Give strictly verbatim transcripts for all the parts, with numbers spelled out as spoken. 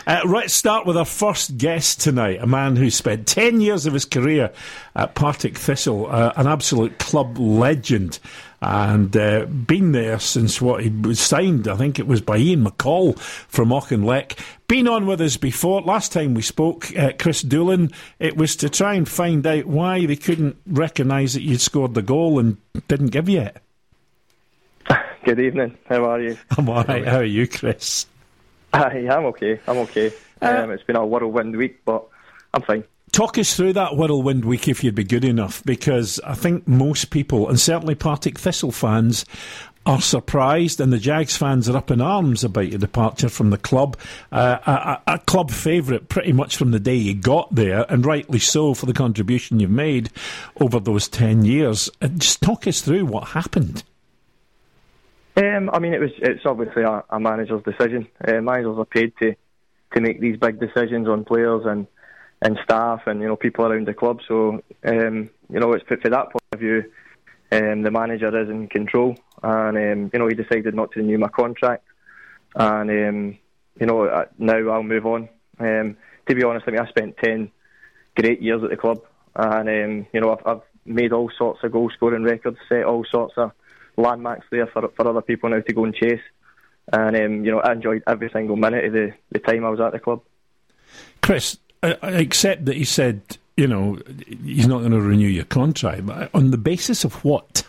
Uh, let's start with our first guest tonight, a man who spent ten years of his career at Partick Thistle, uh, an absolute club legend, and uh, been there since what he was signed, I think it was by Ian McCall from Auchinleck. Been on with us before. Last time we spoke, uh, Chris Doolan, it was to try and find out why they couldn't recognise that you'd scored the goal and didn't give you it. Good evening. How are you? I'm all right. How are you, Chris? Hi, I'm okay. I'm okay. Um, it's been a whirlwind week, but I'm fine. Talk us through that whirlwind week if you'd be good enough, because I think most people, and certainly Partick Thistle fans, are surprised, and the Jags fans are up in arms about your departure from the club. Uh, a, a club favourite pretty much from the day you got there, and rightly so for the contribution you've made over those ten years. Uh, just talk us through what happened. Um, I mean, it was it's obviously a, a manager's decision. Uh, managers are paid to, to make these big decisions on players and, and staff and, you know, people around the club. So, um, you know, it's for that point of view, um, the manager is in control. And, um, you know, he decided not to renew my contract. And, um, you know, now I'll move on. Um, to be honest, I mean, I spent ten great years at the club. And, um, you know, I've, I've made all sorts of goal-scoring records, set all sorts of landmarks there for for other people now to go and chase. And, um, you know, I enjoyed every single minute of the, the time I was at the club. Chris, I, I accept that he said, you know, he's not going to renew your contract, but on the basis of what?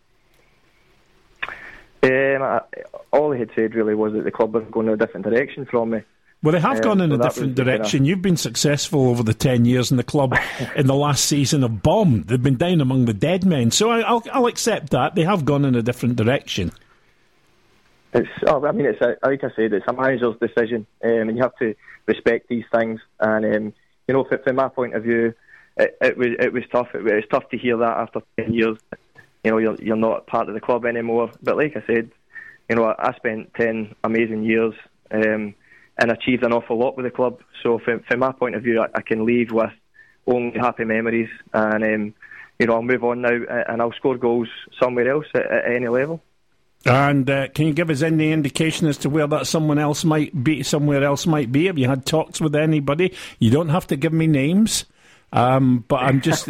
Um, I, all he had said really was that the club was going in a different direction from me. Well, they have um, gone in so a different direction. You've been successful over the ten years, and the club in the last season have bombed. They've been down among the dead men. So I, I'll, I'll accept that. They have gone in a different direction. It's, oh, I mean, it's a, like I said, it's a manager's decision, um, and you have to respect these things. And um, you know, from my point of view, it, it was it was tough. It was tough to hear that after ten years. You know, you're you're not part of the club anymore. But like I said, you know, I, I spent ten amazing years. Um, and achieved an awful lot with the club. So from, from my point of view, I, I can leave with only happy memories, and um, you know, I'll move on now and I'll score goals somewhere else at, at any level. And uh, can you give us any indication as to where that someone else might be? Somewhere else might be. Have you had talks with anybody? You don't have to give me names, um, but I'm just.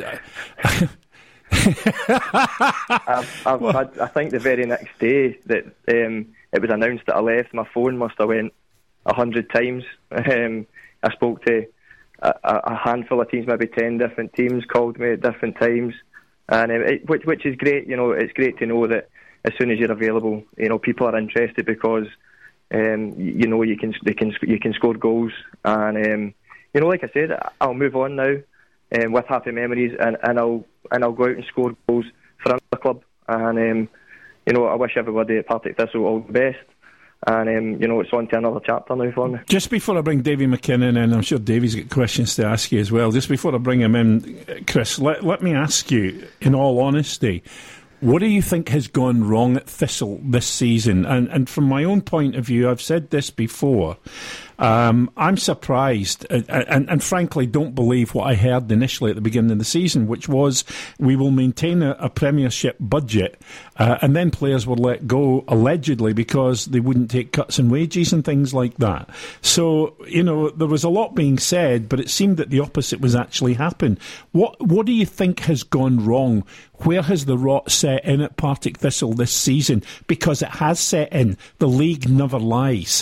I've, I've well, had, I think the very next day that um, it was announced that I left, my phone must have went a hundred times. Um, I spoke to a, a handful of teams, maybe ten different teams, called me at different times, and um, it, which, which is great. You know, it's great to know that as soon as you're available, you know, people are interested because um, you know you can they can you can score goals, and um, you know, like I said, I'll move on now um, with happy memories, and, and I'll and I'll go out and score goals for another club, and um, you know, I wish everybody at Partick Thistle all the best. And, um, you know, it's on to another chapter now for me. Just before I bring Davy McKinnon in, I'm sure Davy's got questions to ask you as well. Just before I bring him in, Chris, let, let me ask you, in all honesty, what do you think has gone wrong at Thistle this season? And, and from my own point of view, I've said this before, um, I'm surprised and, and, and frankly don't believe what I heard initially at the beginning of the season, which was we will maintain a, a Premiership budget uh, and then players were let go allegedly because they wouldn't take cuts in wages and things like that. So, you know, there was a lot being said, but it seemed that the opposite was actually happening. What, what do you think has gone wrong? Where has the rot set in at Partick Thistle this season? Because it has set in. The league never lies.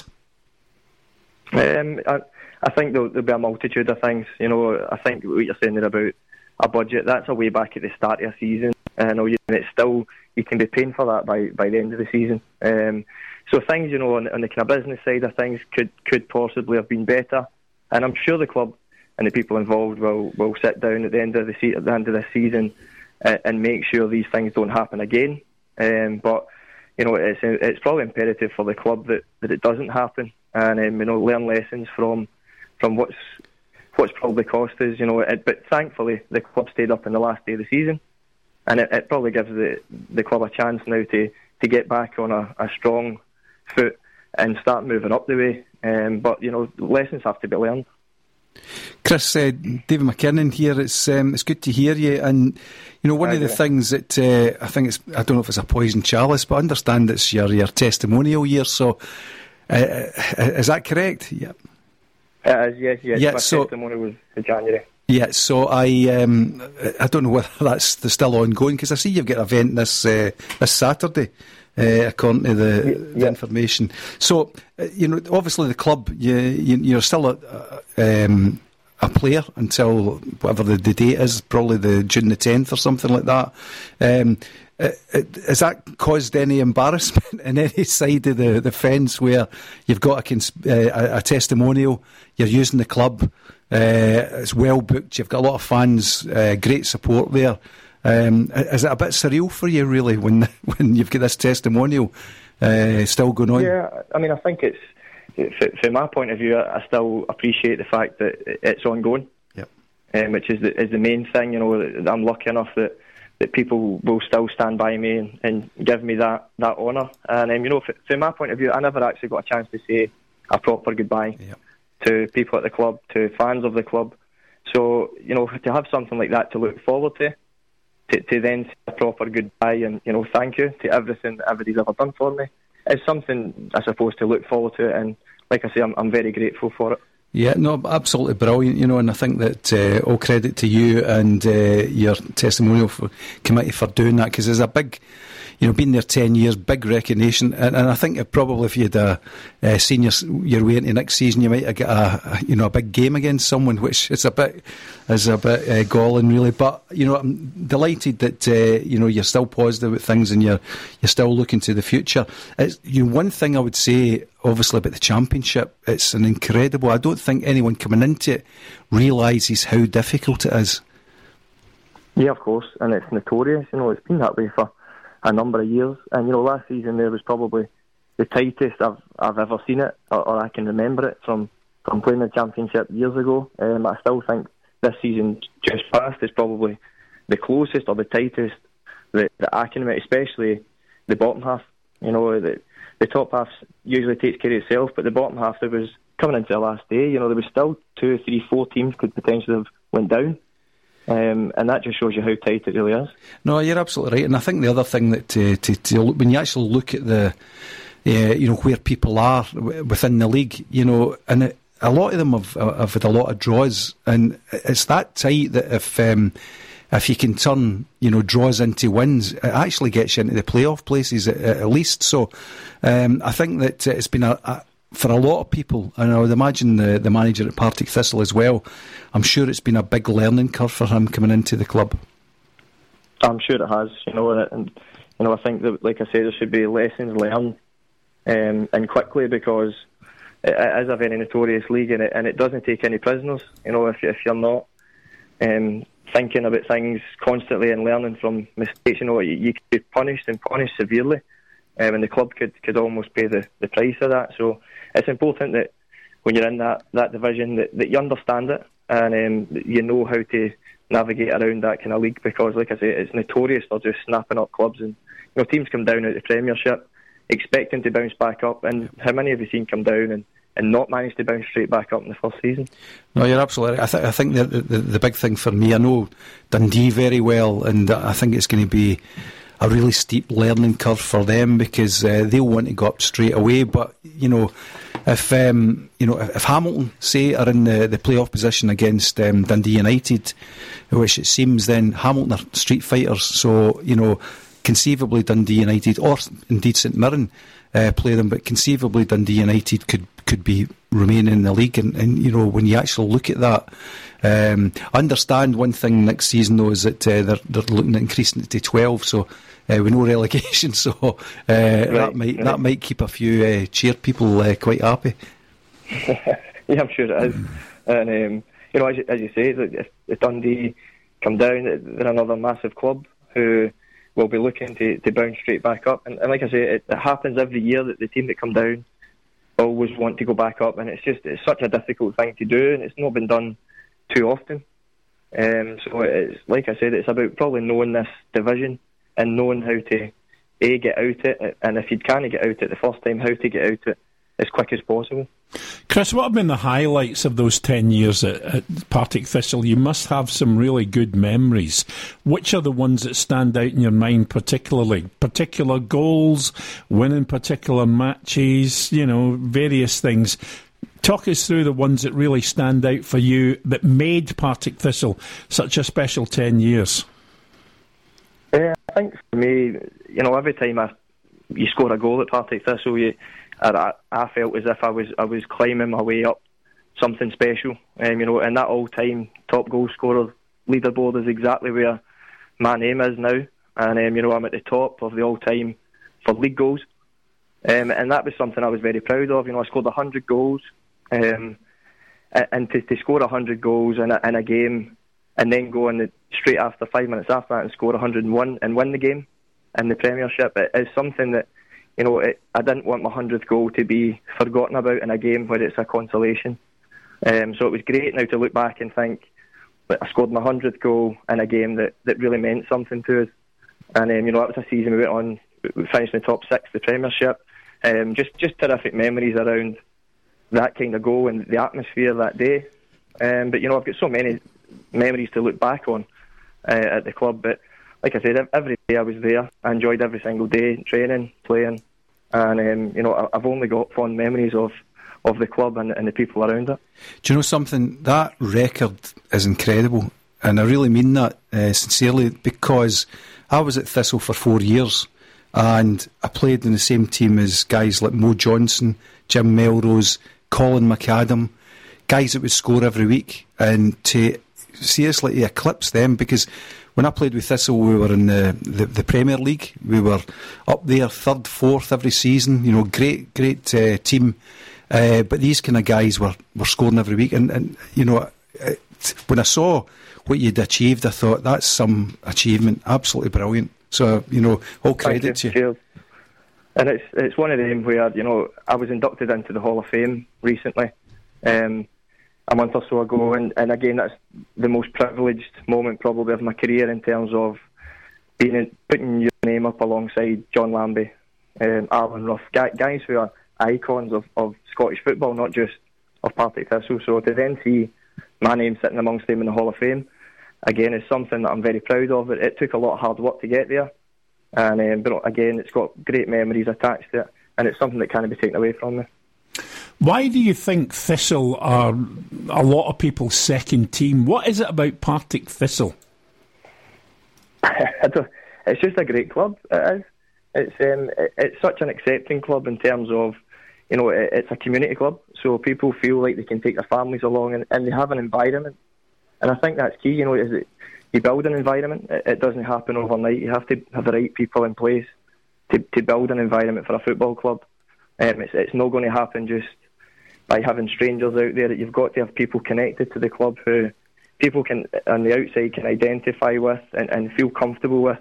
Um, I, I think there'll, there'll be a multitude of things. You know, I think what you're saying there about a budget, that's a way back at the start of a season. I know you, and it's still, you can be paying for that by, by the end of the season. Um, so things, you know, on, on the kind of business side of things could, could possibly have been better. And I'm sure the club and the people involved will, will sit down at the end of the se- at the end of this season and, and make sure these things don't happen again. Um, but you know, it's it's probably imperative for the club that, that it doesn't happen, and um, you know, learn lessons from from what's what's probably cost us. You know, it, but thankfully the club stayed up in the last day of the season, and it, it probably gives the the club a chance now to, to get back on a, a strong foot and start moving up the way. Um, but you know, lessons have to be learned. Chris, uh, David McKinnon here. It's um, it's good to hear you. And you know, one of the things that uh, I think it's, I don't know if it's a poison chalice, but I understand it's your your testimonial year. So, uh, is that correct? Yeah. It is, yes, yes. Yeah, my so, testimony was in January. Yeah, so I um, I don't know whether that's still ongoing, because I see you've got an event this uh, this Saturday, uh, according to the, yeah. the information. So, uh, you know, obviously the club, you, you, you're still a, um, a player until whatever the, the date is, probably the June the tenth or something like that. Um, uh, has that caused any embarrassment in any side of the, the fence where you've got a, cons- uh, a, a testimonial, you're using the club, Uh, it's well booked, you've got a lot of fans, uh, great support there. Um, is it a bit surreal for you, really, when when you've got this testimonial uh, still going on? Yeah, I mean, I think it's, from my point of view, I still appreciate the fact that it's ongoing, yep. um, which is the, is the main thing. You know, I'm lucky enough that, that people will still stand by me and, and give me that, that honour. And, um, you know, from my point of view, I never actually got a chance to say a proper goodbye. Yep. To people at the club, to fans of the club. So, you know, to have something like that to look forward to, to, to then say a proper goodbye and, you know, thank you to everything that everybody's ever done for me, is something, I suppose, to look forward to. And like I say, I'm, I'm very grateful for it. Yeah, no, absolutely brilliant, you know, and I think that uh, all credit to you and uh, your testimonial for, committee for doing that, because there's a big, you know, been there ten years, big recognition, and, and I think it probably if you had a, a senior your way into next season, you might have got a, a you know a big game against someone, which is a bit is a bit uh, galling, really. But you know, I'm delighted that uh, you know you're still positive about things and you're you're still looking to the future. It's, you know, one thing I would say, obviously, about the Championship, it's an incredible. I don't think anyone coming into it realises how difficult it is. Yeah, of course, and it's notorious. You know, it's been that way for a number of years, and you know, last season there was probably the tightest I've I've ever seen it, or, or I can remember it from, from playing the Championship years ago. Um, I still think this season just past is probably the closest or the tightest that, that I can remember, especially the bottom half. You know, the, the top half usually takes care of itself, but the bottom half, there was coming into the last day, you know, there was still two, three, four teams could potentially have went down. Um, and that just shows you how tight it really is. No, you're absolutely right. And I think the other thing that uh, to, to look, when you actually look at the, uh, you know, where people are within the league, you know, and it, a lot of them have, have had a lot of draws, and it's that tight that if um, if you can turn, you know, draws into wins, it actually gets you into the playoff places at, at least. So um, I think that it's been a, a for a lot of people, and I would imagine the, the manager at Partick Thistle as well, I'm sure it's been a big learning curve for him coming into the club. I'm sure it has, you know, and you know, I think that, like I say, there should be lessons learned, um, and quickly, because it, it is a very notorious league, and it, and it doesn't take any prisoners. You know, if if you're not um, thinking about things constantly and learning from mistakes, you know, you, you could be punished and punished severely, um, and the club could, could almost pay the, the price of that. So it's important that when you're in that, that division that, that you understand it, and um, you know how to navigate around that kind of league, because, like I say, it's notorious for just snapping up clubs, and you know, teams come down out of the Premiership expecting to bounce back up, and how many have you seen come down and, and not manage to bounce straight back up in the first season? No, you're absolutely right. I, th- I think the, the the big thing for me, I know Dundee very well, and I think it's going to be a really steep learning curve for them, because uh, they'll want to go up straight away. But you know, if um, you know, if Hamilton, say, are in the, the playoff position against um, Dundee United, which it seems, then Hamilton are street fighters. So you know, conceivably Dundee United, or indeed St Mirren, uh, play them, but conceivably Dundee United could could be remaining in the league. And, and you know, when you actually look at that, um, I understand one thing next season though is that uh, they're they're looking at increasing it to twelve. So. Uh, with no relegation, so uh, right, that might right. that might keep a few uh, cheer people uh, quite happy. Yeah, I'm sure it is. And um, you know, as you, as you say, if, if Dundee come down, they're another massive club who will be looking to, to bounce straight back up. And, and like I say, it, it happens every year that the team that come down always want to go back up, and it's just it's such a difficult thing to do, and it's not been done too often. Um, so it's like I said, it's about probably knowing this division and knowing how to A, get out it, and if you can't get out it the first time, how to get out it as quick as possible. Chris, what have been the highlights of those ten years at, at Partick Thistle? You must have some really good memories. Which are the ones that stand out in your mind particularly? Particular goals, winning particular matches, you know, various things. Talk us through the ones that really stand out for you that made Partick Thistle such a special ten years. Yeah, I think for me, you know, every time I, you score a goal at Partick Thistle, you, I, I felt as if I was I was climbing my way up something special. Um, you know, and that all-time top goal scorer leaderboard is exactly where my name is now. And, um, you know, I'm at the top of the all-time for league goals. Um, and that was something I was very proud of. You know, I scored one hundred goals. Um, and to, to score one hundred goals in a, in a game and then go on the, straight after five minutes after that and score one hundred and one and win the game in the Premiership, it is something that, you know, it, I didn't want my hundredth goal to be forgotten about in a game where it's a consolation. Um, so it was great now to look back and think that I scored my hundredth goal in a game that, that really meant something to us. And, um, you know, that was a season we went on, we finished in the top six of the Premiership. Um, just, just terrific memories around that kind of goal and the atmosphere that day. Um, but, you know, I've got so many memories to look back on uh, at the club. But, like I said, every day I was there. I enjoyed every single day, training, playing. And, um, you know, I've only got fond memories of, of the club and, and the people around it. Do you know something? That record is incredible. And I really mean that uh, sincerely, because I was at Thistle for four years and I played in the same team as guys like Mo Johnson, Jim Melrose, Colin McAdam, guys that would score every week, and to seriously to eclipse them, because when I played with Thistle we were in the, the, the Premier League, we were up there third, fourth every season, you know, great great uh, team, uh, but these kind of guys were, were scoring every week, and, and you know, it, when I saw what you'd achieved I thought that's some achievement, absolutely brilliant. So, you know, all credit to you. Cheers. And it's it's one of them where, you know, I was inducted into the Hall of Fame recently, um, a month or so ago, and, and again, that's the most privileged moment probably of my career in terms of being in, putting your name up alongside John Lambie, um, Alan Rough, guys who are icons of, of Scottish football, not just of Partick Thistle. So to then see my name sitting amongst them in the Hall of Fame, again, is something that I'm very proud of. It, it took a lot of hard work to get there. And um, but again, it's got great memories attached to it, and it's something that can't be taken away from me. Why do you think Thistle are a lot of people's second team? What is it about Partick Thistle? It's just a great club. It is. It's um, it, it's such an accepting club in terms of, you know, it, it's a community club, so people feel like they can take their families along, and, and they have an environment, and I think that's key. You know, is it. You build an environment. It doesn't happen overnight. You have to have the right people in place to, to build an environment for a football club. Um, it's, it's not going to happen just by having strangers out there. You've got to have people connected to the club who people can on the outside can identify with and, and feel comfortable with.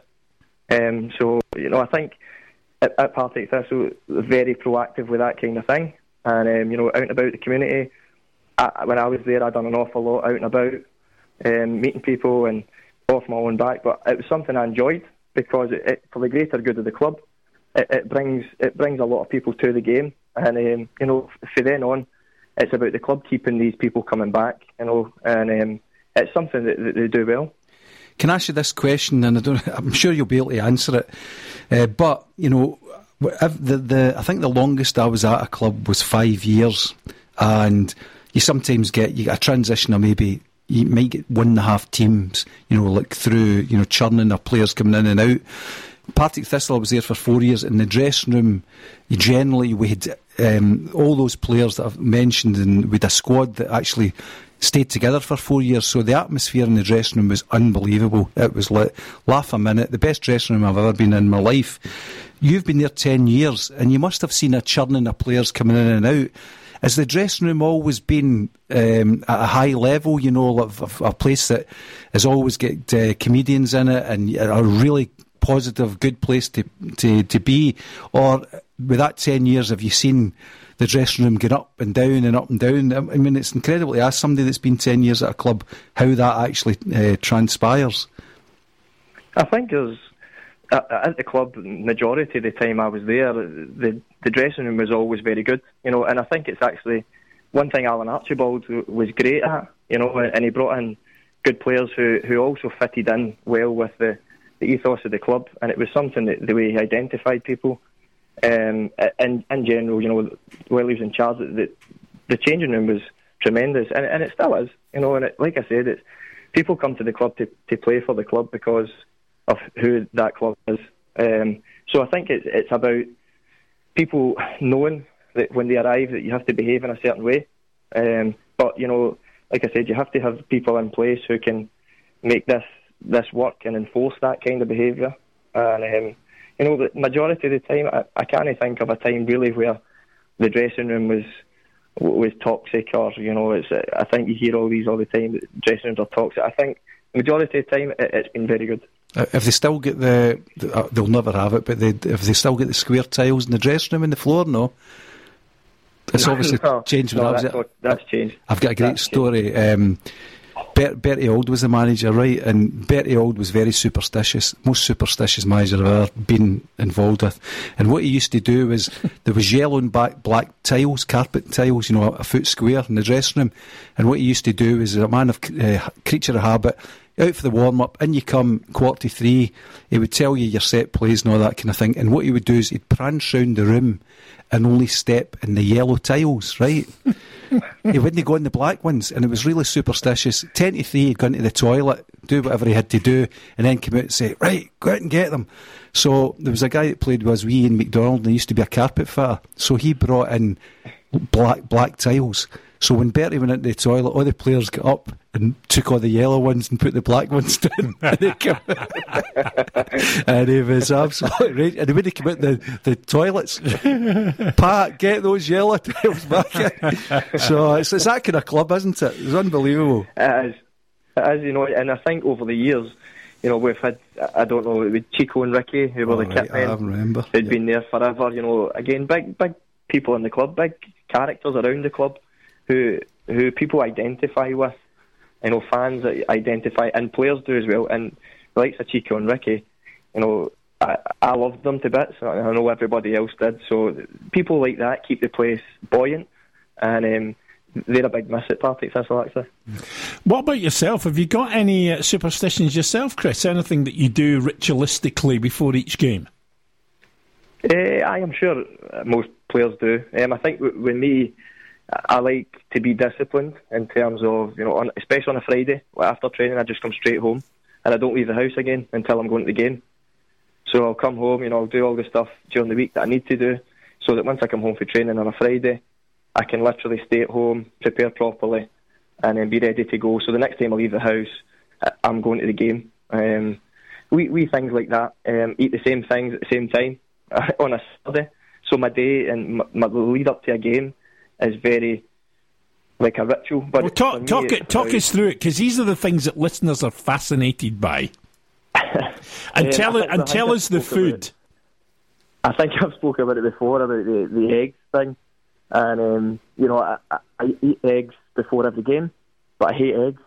Um, so, you know, I think at, at Partick Thistle, we're very proactive with that kind of thing. And, um, you know, out and about the community, I, when I was there, I'd done an awful lot out and about, um, meeting people and off my own back, but it was something I enjoyed because it, it, for the greater good of the club, it, it brings it brings a lot of people to the game, and um, you know, from then on, it's about the club keeping these people coming back, you know, and um, it's something that, that they do well. Can I ask you this question, and I don't, I'm sure you'll be able to answer it, uh, but you know, the, the I think the longest I was at a club was five years, and you sometimes get you get a transition of maybe. You might get one and a half teams, you know, like through, you know, churning of players coming in and out. Partick Thistle, I was there for four years. In the dressing room, you generally, we had um, all those players that I've mentioned, and we had a squad that actually stayed together for four years. So the atmosphere in the dressing room was unbelievable. It was like, laugh a minute, the best dressing room I've ever been in my life. You've been there ten years, and you must have seen a churning of players coming in and out. Has the dressing room always been um, at a high level, you know, of, of a place that has always got uh, comedians in it and a really positive, good place to, to, to be? Or with that ten years, have you seen the dressing room get up and down and up and down? I mean, it's incredible to ask somebody that's been ten years at a club how that actually uh, transpires. I think there's, at the club, majority of the time I was there, the the dressing room was always very good, you know, and I think it's actually one thing Alan Archibald was great at, you know, and he brought in good players who, who also fitted in well with the, the ethos of the club, and it was something that the way he identified people, um, in, in general, you know, while he was in charge, that the changing room was tremendous, and, and it still is. You know, and it, like I said, it's people come to the club to, to play for the club because of who that club is. Um, so I think it's it's about people knowing that when they arrive that you have to behave in a certain way. Um, but you know, like I said, you have to have people in place who can make this this work and enforce that kind of behaviour. And um, you know, the majority of the time, I, I can't think of a time really where the dressing room was was toxic, or you know, it's. I think you hear all these all the time that dressing rooms are toxic. I think the majority of the time it, it's been very good. Uh, if they still get the, the uh, they'll never have it, but they, if they still get the square tiles in the dressing room and the floor, no. It's obviously no, changed. No, when that's, I was what, that's changed. I've got a great that's story. Um, Bert, Bertie Auld was the manager, right? And Bertie Auld was very superstitious, most superstitious manager I've ever been involved with. And what he used to do was, there was yellow and black, black tiles, carpet tiles, you know, a foot square in the dressing room. And what he used to do is, a man of uh, creature of habit, out for the warm-up, in you come, quarter to three, he would tell you your set plays and all that kind of thing. And what he would do is, he'd prance round the room and only step in the yellow tiles, right? He wouldn't go in the black ones, and it was really superstitious. Ten to three, he'd go into the toilet, do whatever he had to do, and then come out and say, right, go out and get them. So there was a guy that played with us, wee Ian McDonald, and he used to be a carpet fitter. So he brought in black black tiles. So when Bertie went into the toilet, all the players got up and took all the yellow ones and put the black ones down. And he came and he was absolutely raging. And when he came out the, the toilets, Pat, get those yellow tiles back in. So it's, it's that kind of club, isn't it? It's unbelievable. It is. It is, you know, and I think over the years, you know, we've had, I don't know, with Chico and Ricky, who were oh, the right, kit men. I remember. They'd yep. been there forever, you know. Again, big, big people in the club, big characters around the club who who people identify with. You know, fans identify, and players do as well. And the likes of Chico and Ricky, you know, I, I loved them to bits. I know everybody else did. So people like that keep the place buoyant, and um, they're a big miss at Partick Thistle, actually. What about yourself? Have you got any uh, superstitions yourself, Chris? Anything that you do ritualistically before each game? Uh, I am sure most players do. Um, I think w- with me, I like to be disciplined in terms of, you know, on, especially on a Friday, like after training, I just come straight home and I don't leave the house again until I'm going to the game. So I'll come home, you know, I'll do all the stuff during the week that I need to do, so that once I come home for training on a Friday, I can literally stay at home, prepare properly, and then be ready to go. So the next time I leave the house, I'm going to the game. Um, we, we things like that, um, eat the same things at the same time on a Saturday. So my day and my, my lead up to a game is very like a ritual. But well, talk me, talk, it, talk about, us through it, because these are the things that listeners are fascinated by. and um, tell, think, and tell us the food. I think I've spoken about it before, about the, the eggs thing. And, um, you know, I, I, I eat eggs before every game, but I hate eggs.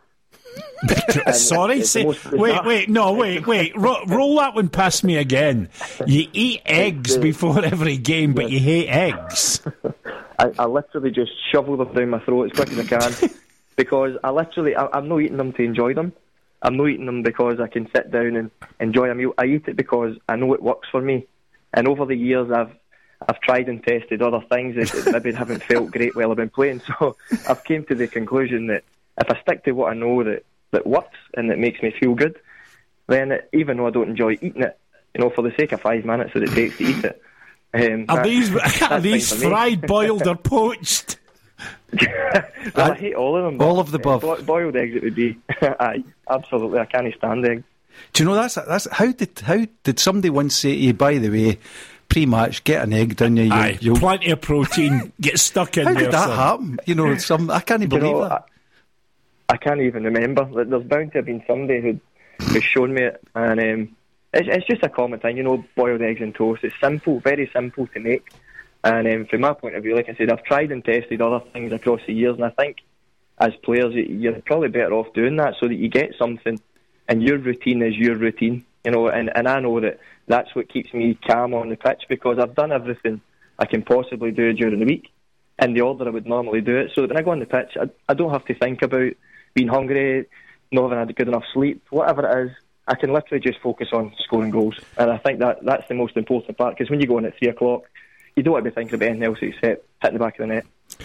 Sorry, say, wait, wait, no, wait, wait. Ro- roll that one past me again. You eat eggs uh, before every game, but you hate eggs. I, I literally just shovel them down my throat as quick as I can, because I literally, I, I'm not eating them to enjoy them. I'm not eating them because I can sit down and enjoy a meal. I eat it because I know it works for me. And over the years, I've I've tried and tested other things that maybe haven't felt great while I've been playing. So I've came to the conclusion that if I stick to what I know that, that works and that makes me feel good, then it, even though I don't enjoy eating it, you know, for the sake of five minutes that it takes to eat it. Um, are that, these are these fried, boiled, or poached? well, I hate all of them. All of the above. Bo- boiled eggs, it would be. Aye, absolutely. I can't stand eggs. Do you know that's that's how did how did somebody once say to you? By the way, pre-match, get an egg down you. Aye, you'll, plenty of protein. Get stuck in how there. How did that son. happen? You know, some I can't even you believe know, that. I, I can't even remember. There's bound to have been somebody who who's shown me it, and um, it's, it's just a common thing. You know, boiled eggs and toast. It's simple, very simple to make. And um, from my point of view, like I said, I've tried and tested other things across the years, and I think as players, you're probably better off doing that so that you get something, and your routine is your routine. You know, and, and I know that that's what keeps me calm on the pitch, because I've done everything I can possibly do during the week in the order I would normally do it. So that when I go on the pitch, I, I don't have to think about being hungry, not having had good enough sleep, whatever it is. I can literally just focus on scoring goals. And I think that that's the most important part, because when you go on at three o'clock, you don't want to be thinking about anything else except hitting the back of the net.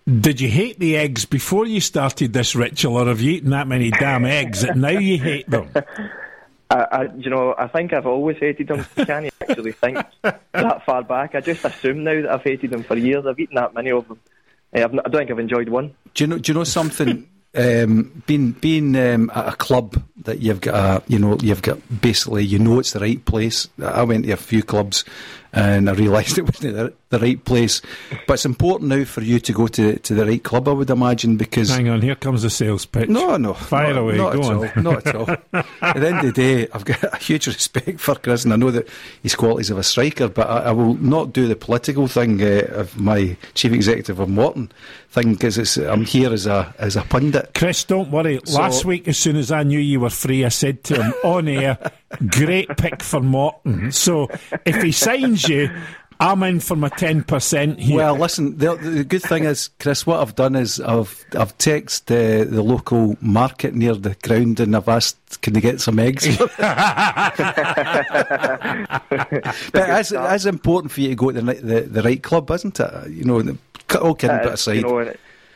Did you hate the eggs before you started this ritual, or have you eaten that many damn eggs that now you hate them? I, I, you know, I think I've always hated them. Can you actually think that far back? I just assume now that I've hated them for years. I've eaten that many of them. I've not, I don't think I've enjoyed one. Do you know? Do you know something? um, being being um, at a club that you've got, a, you know, you've got basically, you know, it's the right place. I went to a few clubs and I realised it wasn't the, the right place. But it's important now for you to go to, to the right club, I would imagine, because... Hang on, here comes the sales pitch. No, no. Fire not, away, not go at on. All, not at all. At the end of the day, I've got a huge respect for Chris, and I know that his qualities of a striker, but I, I will not do the political thing uh, of my chief executive of Morton thing, because I'm here as a as a pundit. Chris, don't worry. So, last week, as soon as I knew you were free, I said to him on air, great pick for Morton. So if he signs you, I'm in for my ten percent here. Well, listen, the, the good thing is, Chris, what I've done is I've I've texted uh, the local market near the ground and I've asked, can they get some eggs? But it's, it's important for you to go to the, the, the right club, isn't it? You know, all kidding uh, bit aside. You know,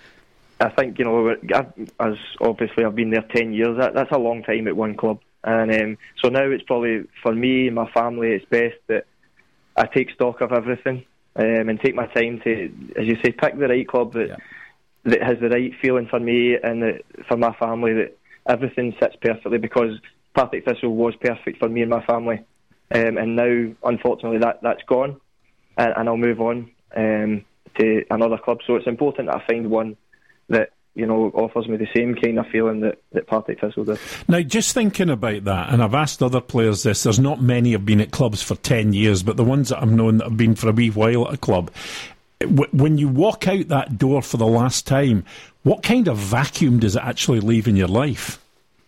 I think, you know, I've, as obviously I've been there ten years, that, that's a long time at one club. And um, so now it's probably, for me and my family, it's best that I take stock of everything um, and take my time to, as you say, pick the right club that, yeah. that has the right feeling for me and that, for my family, that everything sits perfectly, because Partick Thistle was perfect for me and my family. Um, and now, unfortunately, that, that's gone, and, and I'll move on um, to another club. So it's important that I find one that, you know, offers me the same kind of feeling that, that Partick Thistle does. Now, just thinking about that, and I've asked other players this, there's not many have been at clubs for ten years, but the ones that I've known that have been for a wee while at a club, w- when you walk out that door for the last time, what kind of vacuum does it actually leave in your life?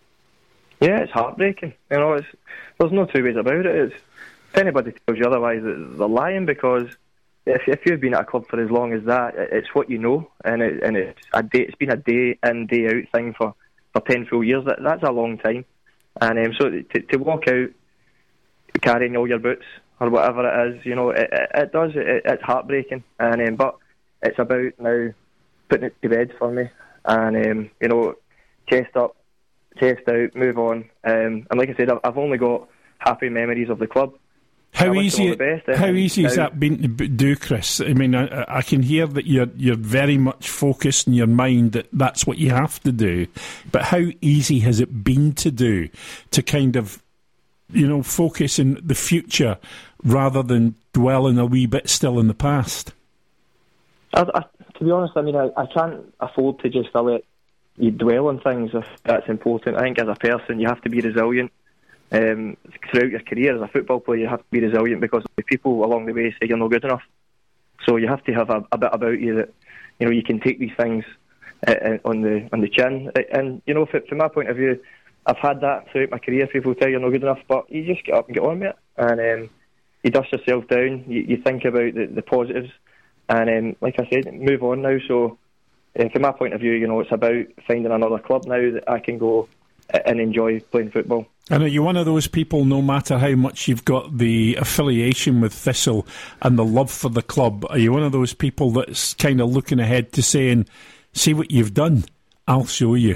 Yeah, it's heartbreaking. You know, it's, there's no two ways about it. It's, if anybody tells you otherwise, they're lying, because If, if you've been at a club for as long as that, it's what you know, and it, and it's a day, it's been a day in, day out thing for, for ten full years. That that's a long time, and um, so to, to walk out carrying all your boots or whatever it is, you know, it, it, it does. It, it's heartbreaking, and um, but it's about now putting it to bed for me, and um, you know, chest up, chest out, move on. Um, and like I said, I've, I've only got happy memories of the club. How easy? How easy has that been to do, Chris? I mean, I, I can hear that you're you're very much focused in your mind that that's what you have to do. But how easy has it been to do, to kind of, you know, focus in the future rather than dwelling a wee bit still in the past? I, I, to be honest, I mean, I, I can't afford to just let you dwell on things if that's important. I think as a person, you have to be resilient. Um, throughout your career as a football player, you have to be resilient, because the people along the way say you're not good enough. So you have to have a, a bit about you that, you know, you can take these things uh, on the on the chin. And you know, from, from my point of view, I've had that throughout my career. People tell you're not good enough, but you just get up and get on with it, and um, you dust yourself down. You, you think about the, the positives, and um, like I said, move on now. So uh, from my point of view, you know, it's about finding another club now that I can go and enjoy playing football. And are you one of those people, no matter how much you've got the affiliation with Thistle and the love for the club, are you one of those people that's kind of looking ahead to saying, see what you've done, I'll show you?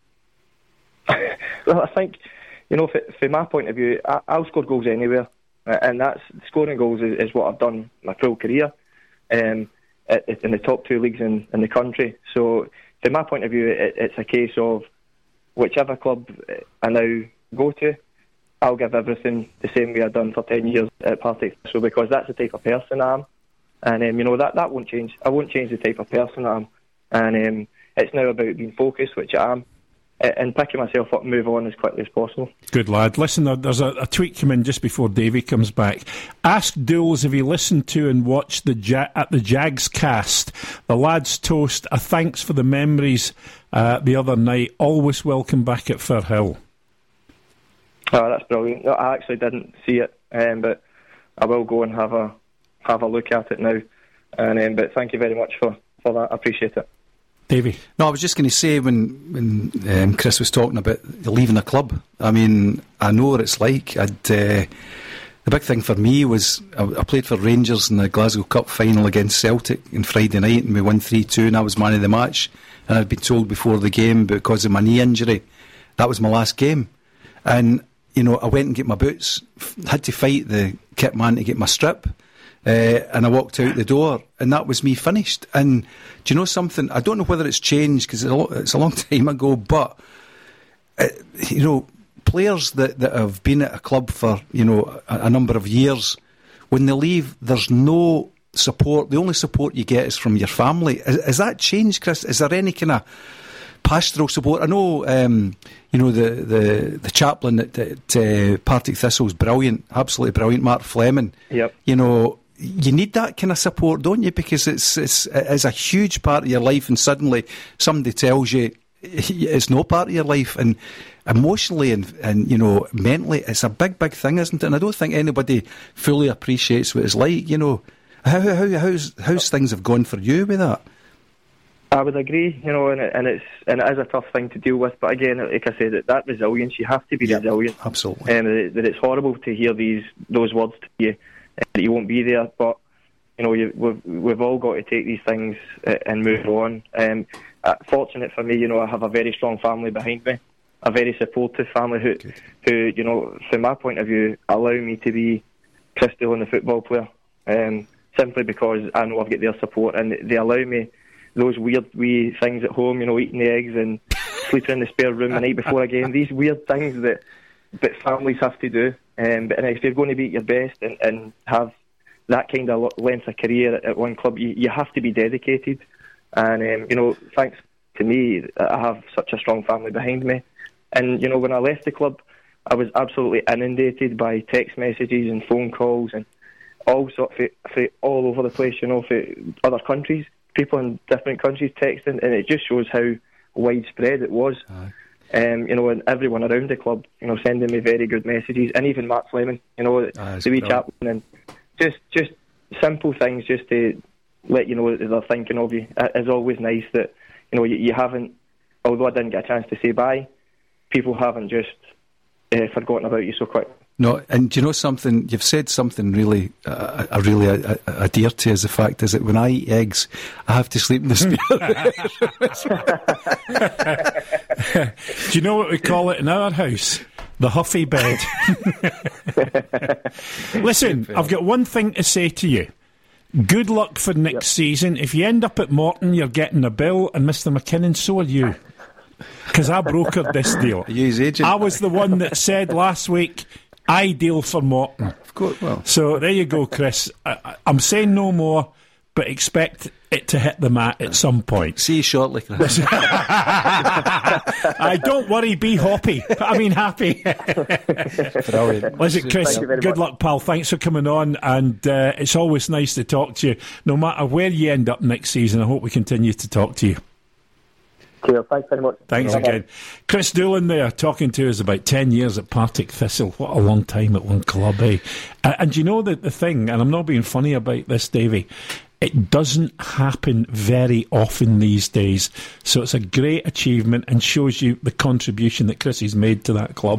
Well, I think, you know, from my point of view, I, I'll score goals anywhere, and that's scoring goals is, is what I've done my full career, um, in the top two leagues in, in the country. So from my point of view, it, it's a case of whichever club I now go to, I'll give everything the same way I've done for ten years at Partick Thistle, because that's the type of person I am, and um, you know, that, that won't change. I won't change the type of person I am, and um, it's now about being focused, which I am, and picking myself up and move on as quickly as possible. Good lad. Listen, there's a, a tweet come in just before Davey comes back. Ask Dools if he listened to and watched the ja- at the Jags cast. The lads toast a thanks for the memories uh, the other night. Always welcome back at Firhill. Oh, that's brilliant. No, I actually didn't see it, um, but I will go and have a have a look at it now. And um, but thank you very much for, for that. I appreciate it. Davey? No, I was just going to say, when when um, Chris was talking about leaving a club, I mean, I know what it's like. I'd uh, the big thing for me was I, I played for Rangers in the Glasgow Cup final against Celtic on Friday night, and we won three two, and I was man of the match. And I'd been told before the game, because of my knee injury, that was my last game. And, you know, I went and get my boots, f- had to fight the kit man to get my strip, uh, and I walked out the door, and that was me finished. And do you know something? I don't know whether it's changed, because it's a, lo- it's a long time ago, but, uh, you know, players that, that have been at a club for, you know, a, a number of years, when they leave, there's no support. The only support you get is from your family. Is, is that changed, Chris? Is there any kind of pastoral support? I know, um, you know, the, the, the chaplain at, at uh, Partick Thistle is brilliant, absolutely brilliant, Mark Fleming. Yep. You know, you need that kind of support, don't you? Because it's, it's, it's a huge part of your life, and suddenly somebody tells you it's no part of your life, and emotionally and, and you know, mentally, it's a big, big thing, isn't it? And I don't think anybody fully appreciates what it's like, you know. How, how, how's, how's things have gone for you with that? I would agree, you know, and, it, and it's and it is a tough thing to deal with. But again, like I said, that, that resilience, you have to be yep, resilient. Absolutely. Um, that, that it's horrible to hear these those words to you, uh, that you won't be there. But you know, you, we've we've all got to take these things uh, and move on. Um, uh, fortunate for me, you know, I have a very strong family behind me, a very supportive family who, Good. who you know, from my point of view, allow me to be Chris Doolan, the football player. Um, simply because I know I've got their support, and they allow me those weird wee things at home, you know, eating the eggs and sleeping in the spare room the night before a game, these weird things that, that families have to do. Um, but and if you're going to be at your best and, and have that kind of length of career at, at one club, you, you have to be dedicated. And, um, you know, thanks to me, I have such a strong family behind me. And, you know, when I left the club, I was absolutely inundated by text messages and phone calls and all sorts of, for all over the place, you know, for other countries, people in different countries texting, and it just shows how widespread it was. Um, you know, and everyone around the club, you know, sending me very good messages, and even Mark Fleming, you know, Aye, the wee chaplain, and just just simple things just to let you know that they're thinking of you. It's always nice that, you know, you, you haven't, although I didn't get a chance to say bye, people haven't just uh, forgotten about you so quick. No, and do you know something? You've said something really, uh, I really uh, adhere to, is the fact is that when I eat eggs, I have to sleep in the spare. Do you know what we call it in our house? The Huffy bed. Listen, I've got one thing to say to you. Good luck for next yep. season. If you end up at Morton, you're getting a bill, and Mister McKinnon, so are you. Because I brokered this deal. His agent. I was the one that said last week, ideal for Morton. Of course, well. So there you go, Chris. I, I'm saying no more, but expect it to hit the mat at some point. See you shortly, Chris. I don't worry, be hoppy. I mean happy. Brilliant. Listen, Chris, good much. luck, pal. Thanks for coming on, and uh, it's always nice to talk to you. No matter where you end up next season, I hope we continue to talk to you. Cool. Thanks very much. Thanks Bye-bye. again. Chris Doolan there, talking to us about ten years at Partick Thistle. What a long time at one club, eh? And, and you know the, the thing, and I'm not being funny about this, Davey, it doesn't happen very often these days. So it's a great achievement and shows you the contribution that Chris has made to that club.